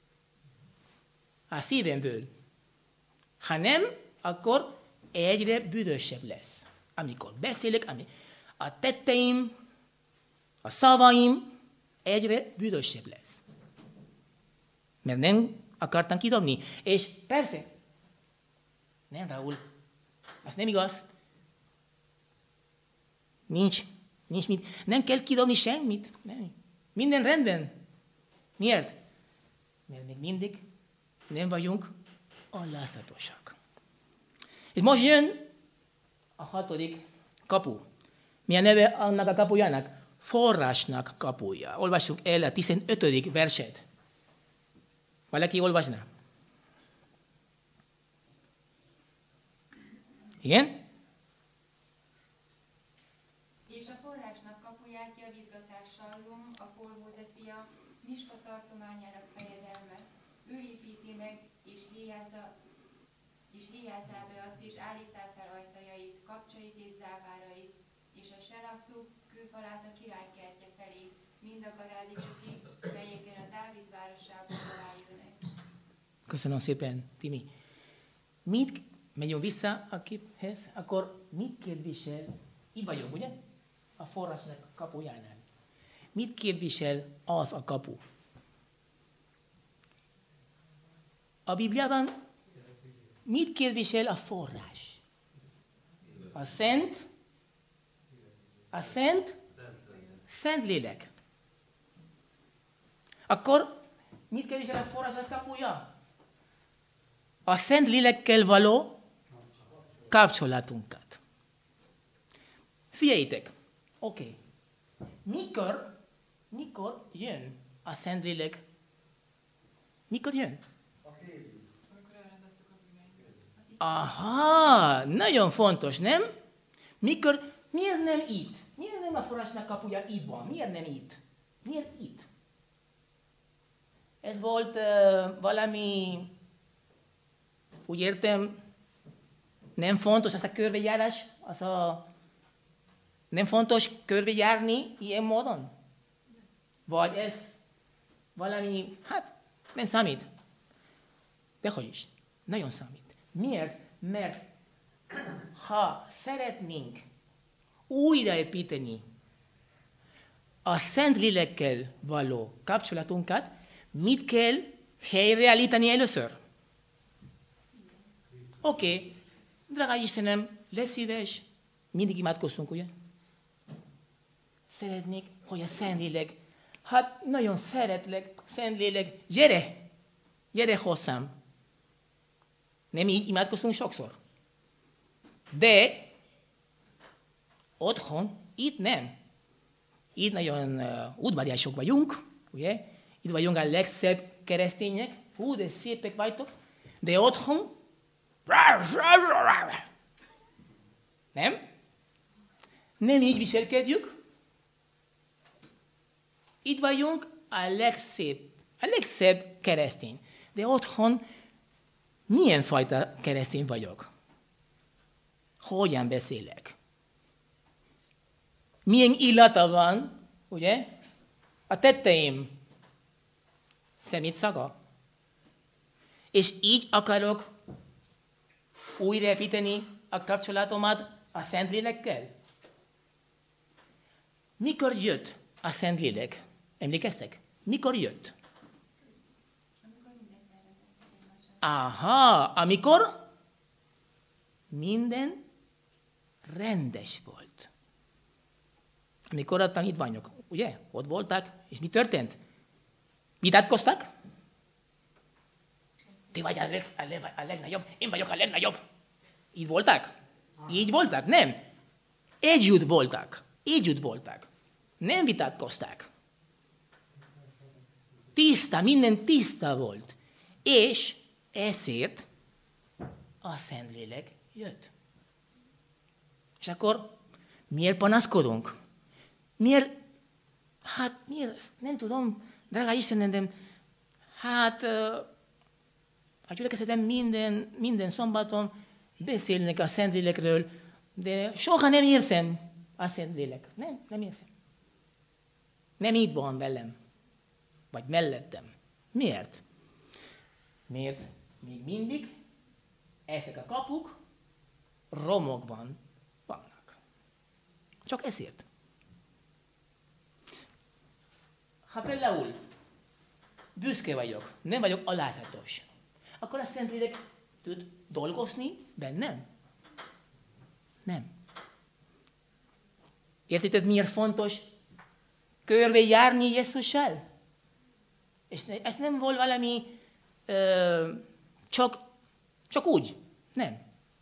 a szívemből. Ha nem, akkor egyre büdösebb lesz. amikor beszélek, ami, a tetteim, a szavaim egyre büdösebb lesz. Mert nem akartam kidobni. És persze, nem, Raúl, az nem igaz. Nincs, nincs mit. Nem kell kidobni semmit. Nem. Minden rendben. Miért? Mert még mindig nem vagyunk alázatosak. És most jön a hatodik kapu. Mi a neve annak a kapujának? Forrásnak kapuja. Olvassuk el a tizenötödik verset. Valaki olvasna? Igen? És a forrásnak kapuját javítgatás Sallum, a Kolhóze fia, Mispa tartományának fejedelme. Ő építi meg, és héjázza, és héjázzá be azt, és állítá fel ajtajait, kapcsait és závárait, és a selaktú kőfalát a királykertje felé, mind a garázsokig, melyeken a Dávid városából alájönnek. Köszönöm szépen, Timi. Mit, megyünk vissza a képhez, akkor mit képvisel, itt vagyunk, ugye? A forrásnak kapujánál. Mit képvisel az a kapu? A Bibliában mit képvisel a forrás? A szent, a szent, szent lélek. Akkor mit képvisel a forrásnak kapuja? A szent lélekkel való kapcsolatunkat. Figyeljétek, oké. Okay. Mikor, mikor jön a szent lélek? Mikor jön? Amikor elrendeztük a bűneinket. Aha, nagyon fontos, nem? Mikor, miért nem itt? Miért nem a forrásnak kapuja itt van? Miért nem itt? Miért itt? Ez volt uh, valami, úgy értem, nem fontos az a körbejárás, az a, nem fontos körbejárni ilyen módon? Vagy ez valami, hát nem számít. Dehogy is, nagyon számít. Miért? Mert ha szeretnénk újraépíteni a Szent Lélekkel való kapcsolatunkat, mit kell helyreállítani először? Oké, okay. Drága Istenem, lesz szíves, mindig imádkoztunk, ugye? Szeretnék, hogy a Szent Lélek, hát nagyon szeretlek, Szent Lélek, gyere, gyere hozzám. Nem így imádkoztunk sokszor. De otthon, itt nem. Itt nagyon uh, udvariasok vagyunk, ugye? Itt vagyunk a legszebb keresztények, hú, de szépek vagytok, de otthon, nem? Nem így viselkedjük. Itt vagyunk a legszebb, a legszebb keresztény. De otthon milyen fajta keresztény vagyok? Hogyan beszélek? Milyen illata van, ugye? A tetteim szemét szaga. És így akarok újraépíteni a kapcsolatomat a Szentlélekkel. Mikor jött a Szentlélek? Emlékeztek? Mikor jött? Aha, amikor minden rendes volt. Amikor a tanítványok, ugye, ott voltak, és mi történt? Vitatkoztak? Ti vagy a, leg, a, leg, a legnagyobb, én vagyok a legnagyobb. Így voltak? Így voltak? Nem. Együtt voltak. Együtt voltak. Nem vitatkoztak. Tiszta, minden tiszta volt. És ezért a Szentlélek jött. És akkor miért panaszkodunk? Miért? Hát miért? Nem tudom, drága Istenem, de hát a gyülekezetem minden, minden szombaton beszélnek a Szentlélekről, de soha nem érzem a Szentlélek. Nem, nem érzem. Nem így van velem. Vagy mellettem. Miért? Miért még mindig ezek a kapuk romokban vannak. Csak ezért. Ha például büszke vagyok, nem vagyok alázatos, akkor a Szentlélek tud dolgozni bennem? Nem. Értitek, miért fontos körbe járni Jézussal? És ez nem volt valami ö, csak, csak úgy. Nem.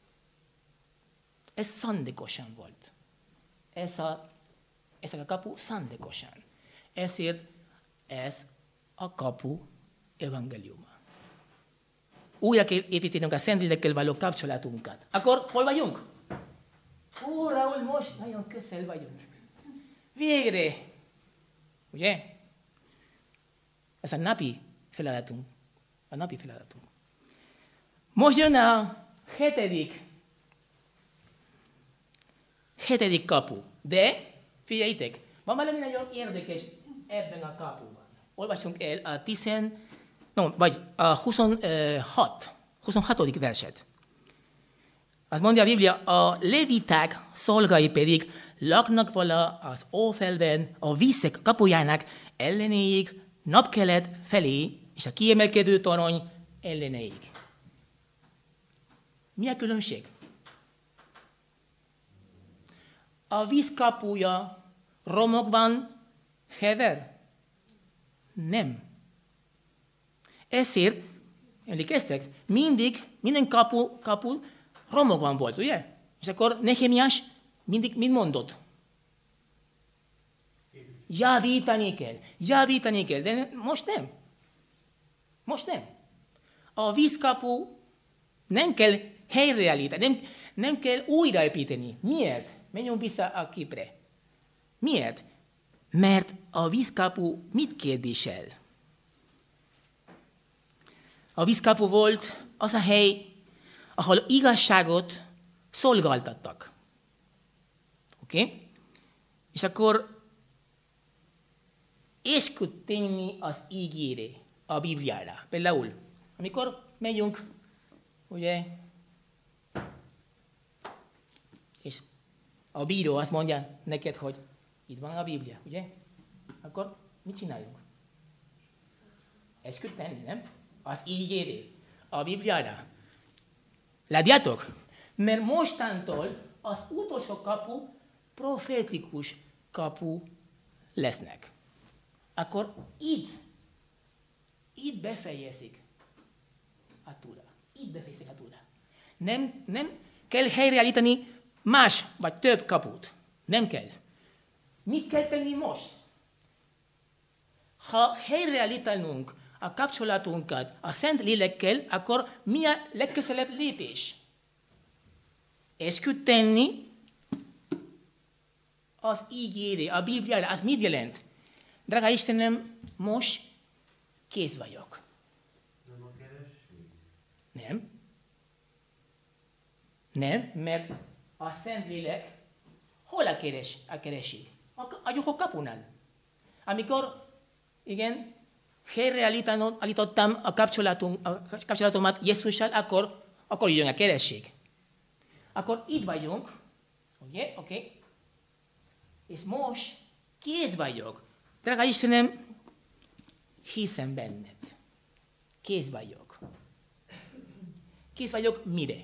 Ez szándékosan volt. Ez a, ez a kapu szándékosan. Ezért ez a kapu evangéliuma. Újra kell építenünk a Szentlélekkel való kapcsolatunkat. Akkor hol vagyunk? Ó, Raúl, most nagyon közel vagyunk. Végre. Ugye? Ez a napi feladatunk. A napi feladatunk. Most jön a hetedik. Hetedik kapu. De, figyeljétek, van valami nagyon érdekes ebben a kapuban. Olvasunk el a tizen, no, vagy a huszonhat, huszonhatodik verset. Azt mondja a Biblia, a leviták szolgai pedig laknak vala az ófelben, a vízek kapujának ellenéig, napkelet felé, és a kiemelkedő torony ellenéig. Mi a különbség? A víz kapuja romokban hever? Nem. Ezért, emlékeztek, mindig, minden kapu, kapu romokban volt, ugye? És akkor Nehemiás mindig mit mondott? Javítani kell, javítani kell, de most nem. Most nem. A vízkapu nem kell helyreállítani, nem, nem kell újraépíteni. Miért? Menjünk vissza a képre. Miért? Mert a vízkapu mit kérdésel? A vízkapu volt az a hely, ahol igazságot szolgáltattak. Oké? Okay? És akkor esküt tenni az ígére, a Bibliára. Például, amikor megyünk, ugye, és a bíró azt mondja neked, hogy itt van a Biblia, ugye? Akkor mit csináljunk? Esküt tenni, nem? Az ígére, a Bibliára. Látjátok? Mert mostantól az utolsó kapu profetikus kapu lesznek. Akkor itt, itt befejezik a Tóra. Itt befejezik a Tóra. Nem, nem kell helyreállítani más vagy több kaput. Nem kell. Mit kell tenni most? Ha helyreállítanunk a kapcsolatunkat a Szent Lélekkel, akkor mi a legközelebb lépés? Esküt tenni az ígére, a Bibliára. Az mit jelent? Drága Istenem, most kész vagyok. Nem a keresség? Nem. Nem, mert a Szentlélek hol a keres, a keresi? A, a, a kapunál. Amikor, igen, helyreállítottam a, kapcsolatom, a kapcsolatomat Jézussal, akkor, akkor jön a keresség. Akkor itt vagyunk, ugye, oké? Okay. És most kész vagyok. Drága Istenem, hiszem benned. Kész vagyok. Kész vagyok mire?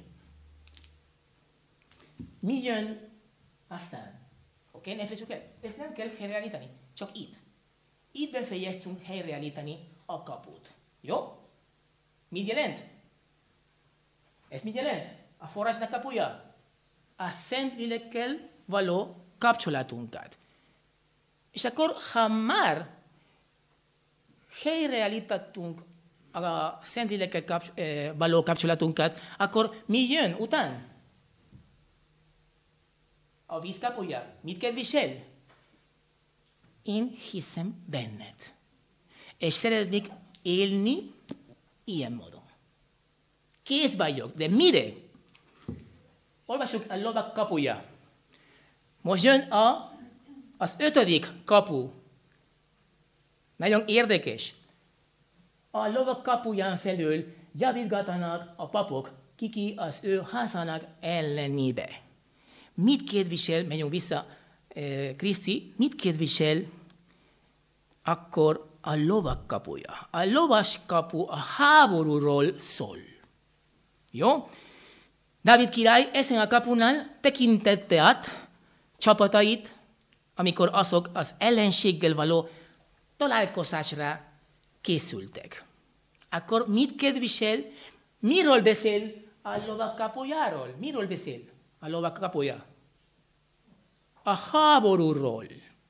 Mi jön aztán? Oké, okay, ne felejtsük el. Ezt nem kell helyreállítani. Csak itt. Itt befejeztünk helyreállítani a kaput. Jó? Mit jelent? Ez mit jelent? A forrásnak kapuja? A Szent Lélekkel való kapcsolatunkat. És akkor, ha már helyreállítottunk a Szent Lélekkel kapcs- való kapcsolatunkat, akkor mi jön után? A víz kapuja. Mit kell visel? Én hiszem benned. És szeretnék élni ilyen módon. Kész vagyok, de mire? Olvassuk a lovak kapuja. Most jön a, az ötödik kapu. Nagyon érdekes. A lovak kapuján felül javítgatnak a papok, kiki az ő házának ellenébe. Mit képvisel, menjünk vissza Kriszti, mit képvisel akkor a lovak kapuja? A lovas kapu a háborúról szól. Jó? Dávid király ezen a kapunál tekintette át csapatait, amikor azok az ellenséggel való találkozásra készültek. Akkor mit képvisel? Miről beszél a lovak kapujáról? Miről beszél a lovak kapuja? A háborúról.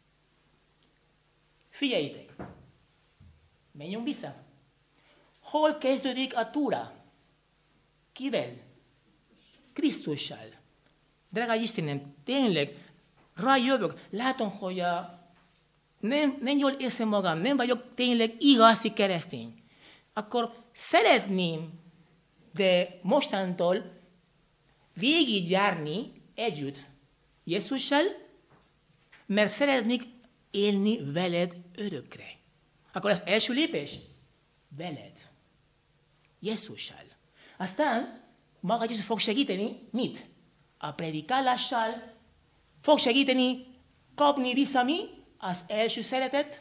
Figyeljétek! Menjünk vissza. Hol kezdődik a túra? Kivel? Krisztussal. Drága Istenem, tényleg rájövök, látom, hogy a, nem, nem jól érzem magam, nem vagyok tényleg igazi keresztény. Akkor szeretném, de mostantól végigjárni együtt Jézussal, mert szeretnék élni veled örökre. Akkor az első lépés veled. Jézussal. Aztán maga Jézus fog segíteni, mit? A predikálással, fog segíteni kapni vissza mi? Az első szeretet.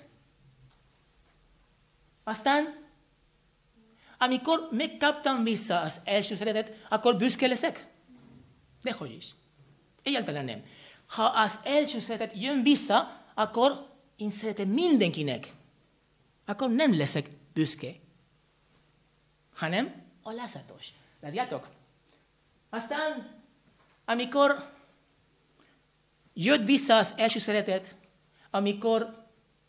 Aztán, amikor megkaptam vissza az első szeretet, akkor büszke leszek? Dehogy is. Egyáltalán nem. Ha az első szeretet jön vissza, akkor én szeretem mindenkinek. Akkor nem leszek büszke, hanem alázatos. Látjátok? Aztán, amikor jött vissza az első szeretet, amikor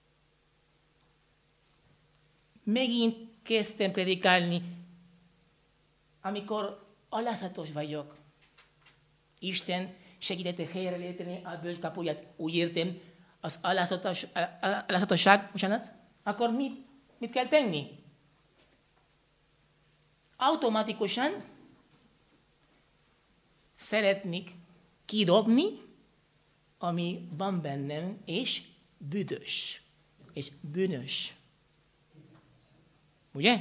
megint kezdtem predikálni, amikor alázatos vagyok, Isten segítette helyreállítani a bölcs kapuját, úgy értem, az alázatos, alázatosság, bocsánat, akkor mit, mit kell tenni? Automatikusan szeretnék kidobni, ami van bennem, és büdös, és bűnös. Ugye?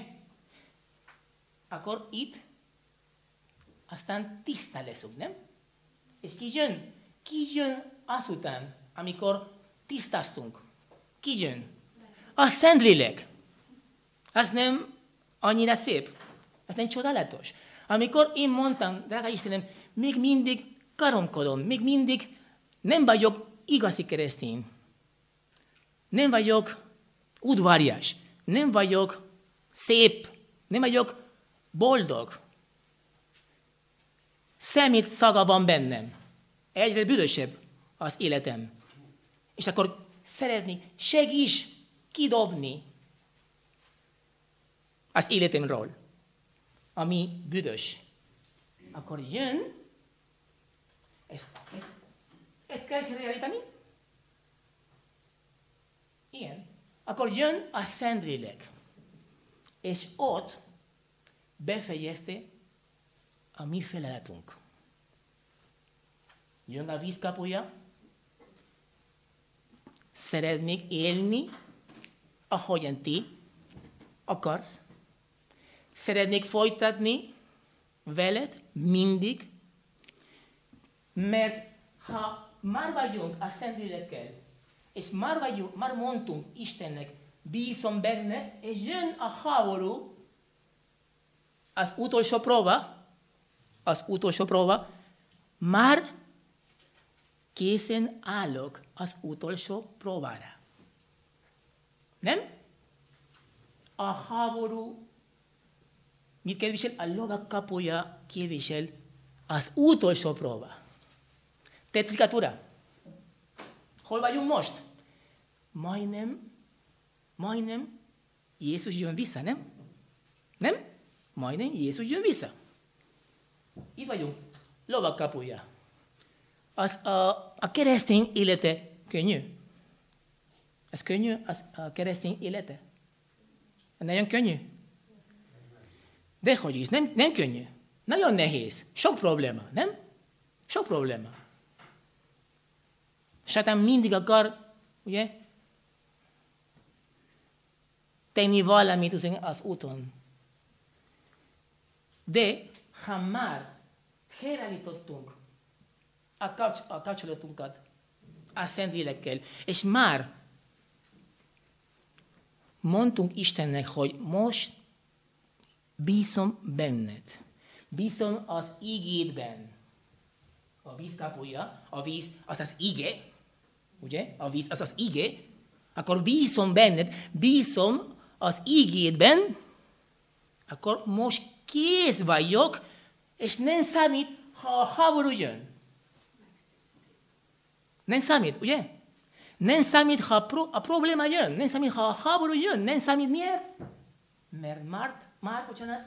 Akkor itt aztán tiszta leszünk, nem? És ki jön? Ki jön azután, amikor tisztáztunk? Ki jön? A Szentlélek. Az nem annyira szép. Az nem csodálatos. Amikor én mondtam, drága Istenem, még mindig karomkodom, még mindig nem vagyok igazi keresztény. Nem vagyok udvarias. Nem vagyok szép. Nem vagyok boldog. Szemét szaga van bennem. Egyre büdösebb az életem. És akkor szeretnék segíts kidobni az életemről, ami büdös. Akkor jön, ezt, ezt, ezt kell helyreállítani? Igen. Akkor jön a Szentlélek, és ott befejezte a mi feladatunk. Jön a vízkapuja, szeretnék élni, ahogyan ti akarsz. Szeretnék folytatni veled mindig, mert ha már vagyunk a Szentlélekkel, és már vagyunk, már mondtunk Istennek, bízom benne, és jön a háború, az utolsó próba, az utolsó próba, már készen állok az utolsó próbára. Nem? A háború mit képvisel? A lovak kapuja képvisel az utolsó próba. Tetszik a túra? Hol vagyunk most? Majdnem, majdnem Jézus jön vissza, nem? Nem? Majdnem Jézus jön vissza. Itt vagyunk. Lovak kapuja. Az a, a keresztény élete könnyű. Ez könnyű az a keresztény élete? Nagyon könnyű? Dehogy is, nem, nem könnyű. Nagyon nehéz. Sok probléma, nem? Sok probléma. Sátán mindig akar, ugye, tenni valamit az úton. De ha már helyreállítottunk a, kapcs- a kapcsolatunkat a Szentlélekkel. És már mondtunk Istennek, hogy most bízom benned. Bízom az ígédben. A víz kapuja, a víz az az ige, ugye? A víz az az ige. Akkor bízom benned, bízom az ígédben, akkor most kész vagyok, és nem számít, ha a háború jön. Nem számít, ugye? Nem számít, ha a, pro- a probléma jön, nem számít, ha a háború jön, nem számít miért? Mert már, már bocsánat,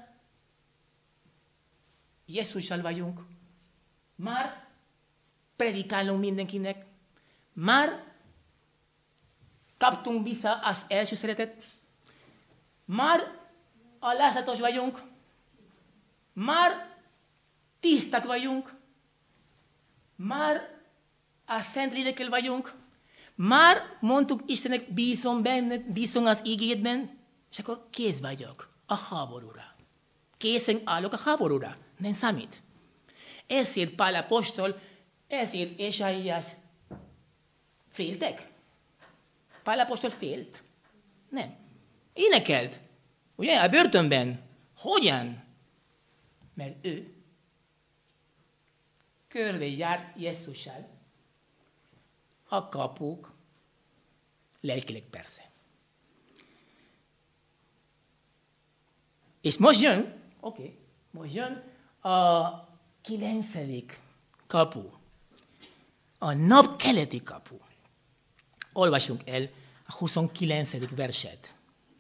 Jézussal vagyunk. Már predikálunk mindenkinek. Már kaptunk vissza az első szeretet. Már alázatos vagyunk. Már tiszták vagyunk. Már a Szentlélekkel vagyunk. Már mondtuk Istennek, bízom benned, bízom az ígédben, és akkor kész vagyok a háborúra. Készen állok a háborúra. Nem számít. Ezért Pál apostol, ezért Ézsaiás féltek. Pál apostol félt. Nem. Énekelt. Ugye, a börtönben. Hogyan? Mert ő körbe járt Jézussal. A kapuk, lelkileg persze. És most jön, oké, okay, most jön a kilencedik kapu. A napkeleti kapu. Olvasunk el a huszonkilencedik verset.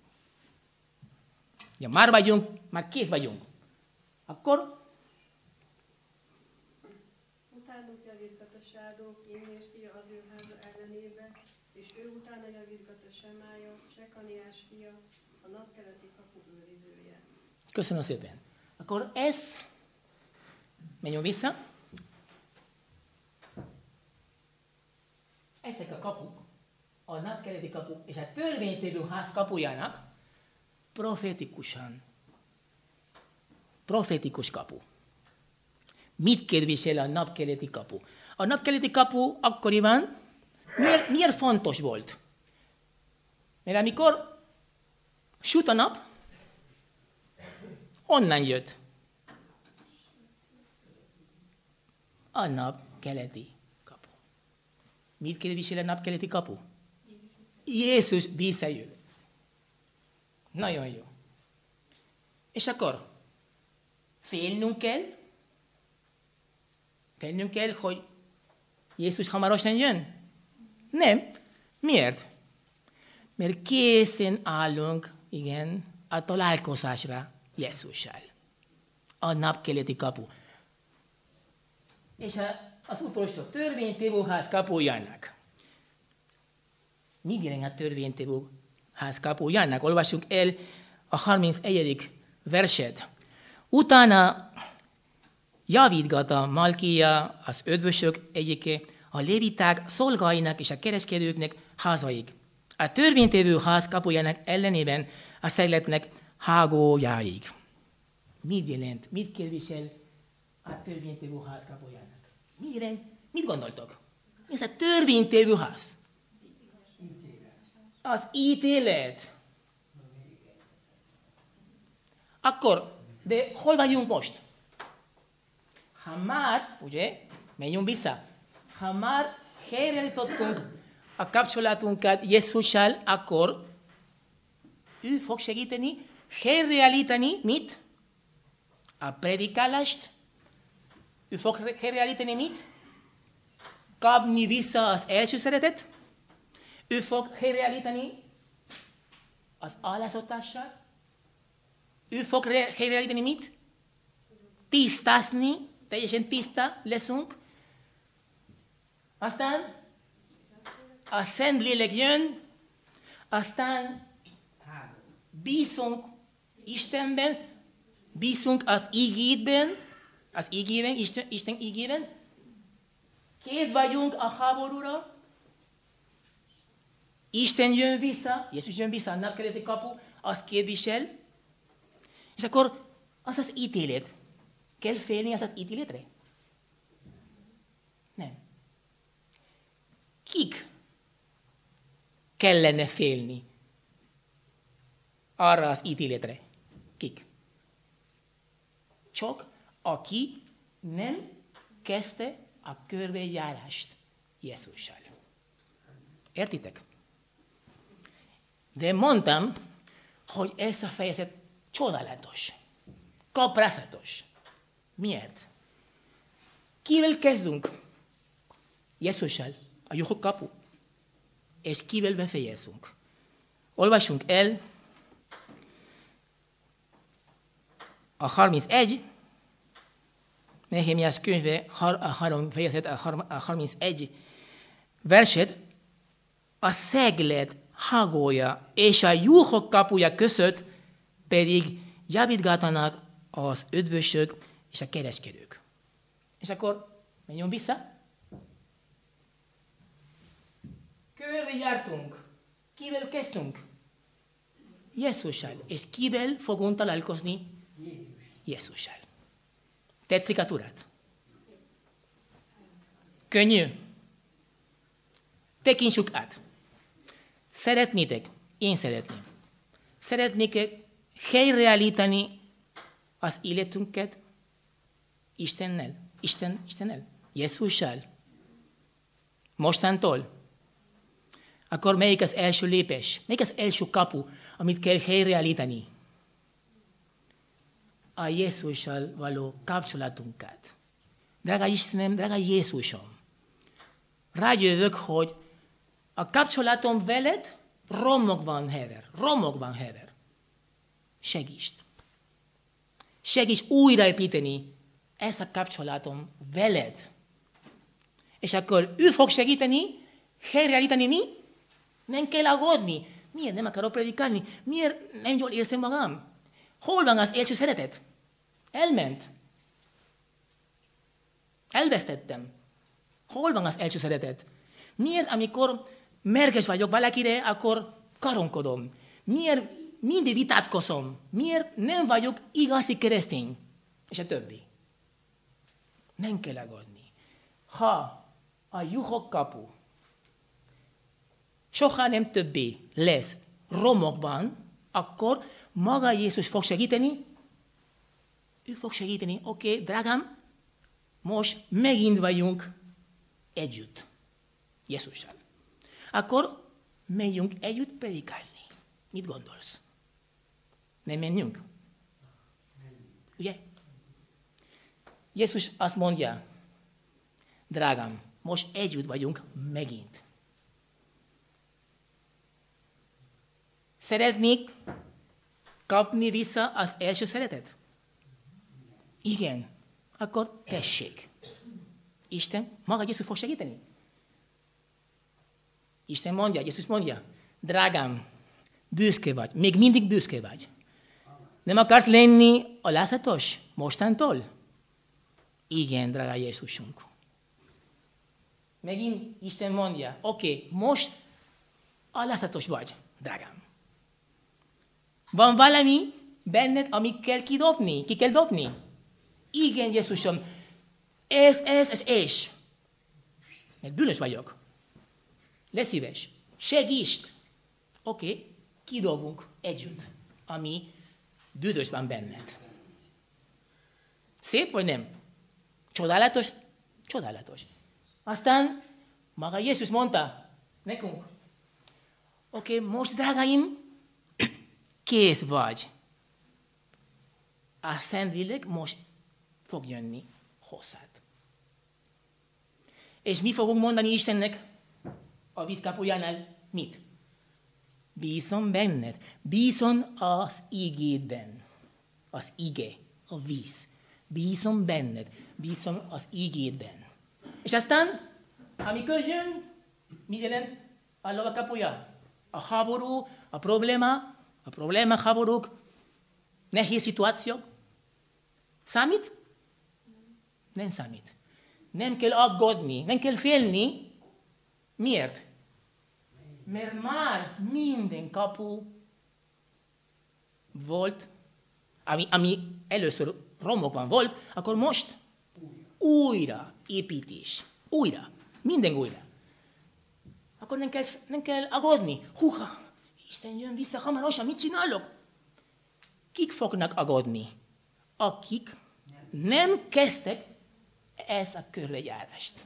Ja, már vagyunk, már kész vagyunk. Akkor Utánuk javítgat a sádók, Imrés fia az ő háza ellenébe, és ő utána javítgat a Semája, Sekaniás fia, a napkeleti kapu őrizője. köszönöm szépen. Akkor ez, menjünk vissza. Ezek a kapuk, a napkeleti kapuk és a törvénytévő ház kapujának profetikusan, profetikus kapu. Mit képvisel a napkeleti kapu? A napkeleti kapu akkoriban miért, miért fontos volt? Mert amikor süt a nap, honnan jött? A napkeleti kapu. Mit képvisel a napkeleti kapu? Jézus visszajön. Nagyon jó. És akkor félnünk kell, félnünk kell, hogy Jézus hamarosan jön? Nem. Miért? Mert készen állunk, igen, a találkozásra Jézussal. A napkeleti kapu. És az utolsó törvénytévő ház kapujának. Mit jelent a törvénytévő ház kapujának? Olvassuk el a harmincegyedik verset. Utána javítgatta Malkia, az ötvösök egyike, a léviták szolgáinak és a kereskedőknek házaik. A törvénytévő ház kapujának ellenében a szegletnek hágójáig. Mit jelent? Mit képvisel a törvénytévő ház kapujának? Mit jelent? Mit gondoltok? Ez a törvénytévő ház. Az ítélet. Akkor, de hol vagyunk most? Ha már, ugye, menjünk vissza, ha már helyreállítottunk a kapcsolatunkat Jézussal, akkor ő fog segíteni, helyreállítani mit? A predikálást. Ő fog helyreállítani mit? Kapni vissza az első szeretet. Ő fog helyreállítani az alázatással. Ő fog helyreállítani mit? Tisztázni, teljesen tiszta leszünk. Aztán a Szentlélek jön, aztán bízunk Istenben, bízunk az ígédben, az ígében, Isten, Isten ígében. Kész vagyunk a háborúra. Isten jön vissza, Jézus jön vissza, a napkeleti kapu, azt képvisel. És akkor az az ítélet. Kell félni az az ítéletre? Nem. Kik kellene félni arra az ítéletre? Kik? Csak aki nem kezdte a körbejárást Jézussal. Értitek? De mondtam, hogy ez a fejezet csodálatos, kaprászatos. Miért? Kivel kezdünk? Jézussal, a jó kapu. És kivel befejezünk? Olvasunk el a harmincegy, Nehemiás könyve, a három fejezet, a harmincegy verset, a szeglet hágója és a juhok kapuja között pedig javítgattanak az ödvösök és a kereskedők. És akkor menjünk vissza. Körbe jártunk. Kivel kezdtünk? Jézussal. És kivel fogunk találkozni? Jézussal. Tetszik a tudat? Könnyű. Tekintsük át. Szeretnétek, én szeretném. Szeretnék helyreállítani az életünket Istennel. Isten, Istennel. Jézussal. Mostantól. Akkor melyik az első lépés? Melyik az első kapu, amit kell helyreállítani? A Jézussal való kapcsolatunkat. Drága Istenem, drága Jézusom, rájövök, hogy a kapcsolatom veled romokban hever. Romokban hever. Segítsd. Segíts újraépíteni ezt a kapcsolatom veled. És akkor ő fog segíteni, helyreállítani mi? Nem kell aggódni. Miért nem akarok predikálni? Miért nem jól érzem magam? Hol van az első szeretet? Elment. Elvesztettem. Hol van az első szeretet? Miért, amikor mérges vagyok valakire, akkor karonkodom? Miért mindig vitatkozom? Miért nem vagyok igazi keresztény? És a többi. Nem kell aggódni. Ha a juhok kapu soha nem többé lesz romokban, akkor maga Jézus fog segíteni. Ő fog segíteni. Oké, okay, drágám, most megint vagyunk együtt. Jézussal. Akkor megyünk együtt predikálni. Mit gondolsz? Nem menjünk? Ugye? Jézus azt mondja, drágám, most együtt vagyunk megint. Szeretnék kapni vissza az első szeretet? Igen. Akkor tessék. Isten, maga Jézus fog segíteni. Isten mondja, Jézus mondja, drágám, büszke vagy, még mindig büszke vagy. Nem akarsz lenni alázatos mostantól? Igen, drága Jézusunk. Megint Isten mondja, oké, okay, most alázatos vagy, drágám. Van valami benned, amit kell kidobni, ki kell dobni? Igen, Jézusom, ez, ez, ez, és. Mert bűnös vagyok. Légy szíves, segítsd. Oké, okay, kidobunk együtt, ami bűnös van benned. Szép vagy nem? Csodálatos? Csodálatos. Aztán maga Jézus mondta nekünk, oké, okay, most drágáim, kész vagy. A Szentlélek most fog jönni hozzád. És mi fogunk mondani Istennek a vízkapujánál? Mit? Bízom benned. Bízom az igédben. Az ige, a víz. Bízom benned. Bízom az igédben. És aztán, amikor jön, mit jelent a lovakapuja? A háború, a probléma, a probléma, háborúk, nehéz szituációk. Számít? Nem számít. Nem kell aggódni, nem kell félni. Miért? Mert már minden kapu volt, ami, ami először romokban volt, akkor most újra építés. Újra. Minden újra. akkor nem kell, nem kell aggódni. Húha, Isten jön vissza hamarosan, mit csinálok? Kik fognak aggódni? Akik nem kezdtek ezt a körbejárást.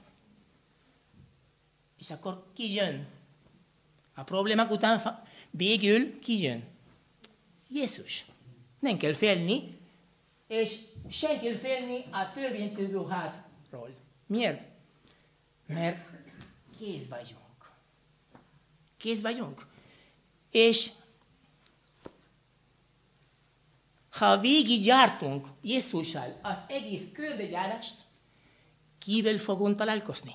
És akkor ki jön? A problémák után végül ki jön? Jézus. Nem kell félni, és sem kell félni a törvénytövő házról. Miért? Mert kész vagyunk. Kész vagyunk. És ha végig jártunk Jézussal az egész körbejárást, kivel fogunk találkozni?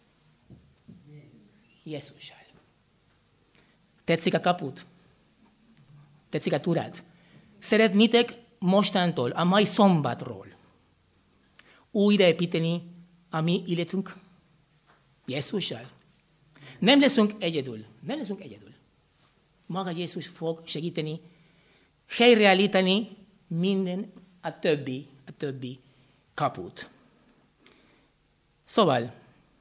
Jézussal. Tetszik a kaput? Tetszik a túrát? Szeretnétek mostantól, a mai szombatról újraépíteni a mi életünk Jézussal? Nem leszünk egyedül. Nem leszünk egyedül. Maga Jézus fog segíteni, helyreállítani minden a többi, a többi kaput. Szóval,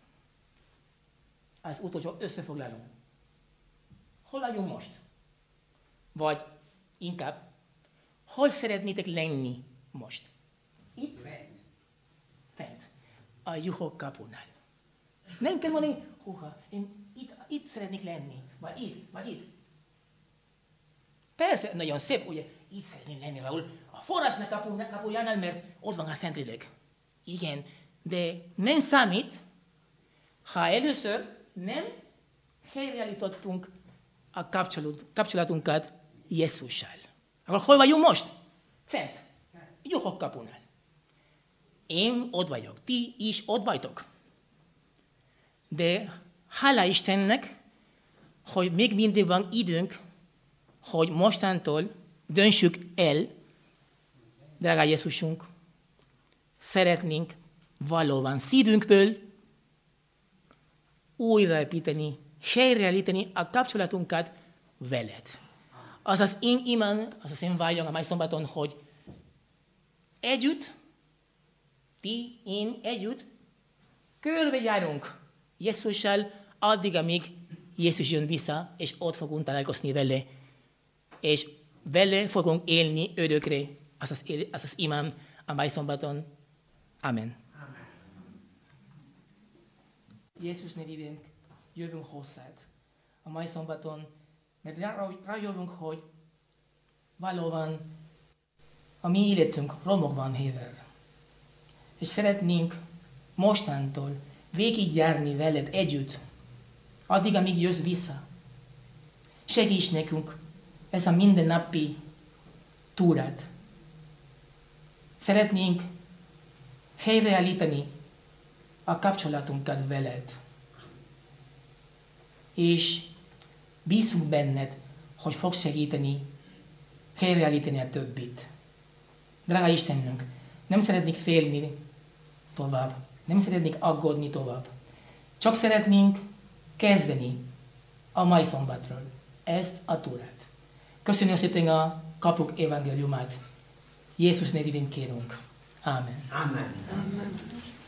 az utolsó összefoglaló. Hol vagyunk most? Vagy inkább, hol szeretnétek lenni most? Itt? Fent. A juhok kapunál. Nem kell mondani, húha, én itt, itt szeretnék lenni. Vagy itt, vagy itt. Persze, nagyon szép, ugye, itt szeretnék lenni, Raúl. A forrásnak kapujánál, mert ott van a Szentlélek. Igen, de nem számít, ha először nem helyreállítottunk a kapcsolatunkat Jézussal. Akkor hol vagyunk most? Fent. Juhok kapunál. Én ott vagyok, ti is ott vagytok. De hála Istennek, hogy még mindig van időnk, hogy mostantól döntsük el, drága Jézusunk, szeretnénk valóban szívünkből újraépíteni, helyreállítani a kapcsolatunkat veled. Az az én imám, az az én vágyam a mai szombaton, hogy együtt, ti, én együtt körbejárunk Jézussal addig, amíg Jézus jön vissza, és ott fogunk találkozni vele, és vele fogunk élni örökre, az az, az, az imám a mai szombaton. Amen. Amen. Jézus nevében jövünk hozzád a mai szombaton, mert rájövünk, hogy valóban a mi életünk romokban hever. És szeretnénk mostantól végigjárni veled együtt, addig, amíg jössz vissza. Segíts nekünk ez a mindennapi túrát. Szeretnénk helyreállítani a kapcsolatunkat veled. És bízunk benned, hogy fogsz segíteni, helyreállítani a többit. Drága Istenünk, nem szeretnék félni tovább, nem szeretnék aggódni tovább. Csak szeretnénk kezdeni a mai szombatról ezt a túrát. Köszönjük szépen a kapuk evangéliumát. Jézus nevében kérünk. Amen. Amen. Amen.